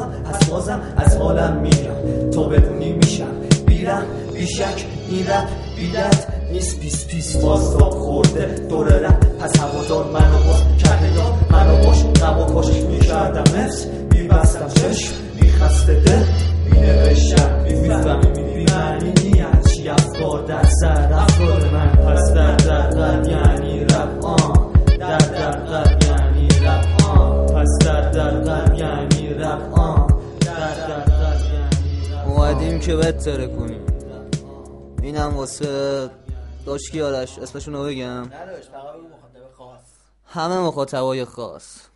پس بازم از حالم میرم تو بدونی میشم بیرم بیشک این رپ بیدت نیست پیس واستا خورده دور رپ پس هوادار منو باش کرده یاد منو باش غم و پاش میکردمت میبستم چشم میخسته دل مینوشتم میفهمی نیت چی افکار در سر افکار من پس در یعنی رپ در یعنی رپ پس در یعنی رپ اومدیم که بهتره کنیم. اینم واسه داشکی آرش اسمشونو بگم نداشت فقط بگو مخاطب خاص همه مخاطبای خاص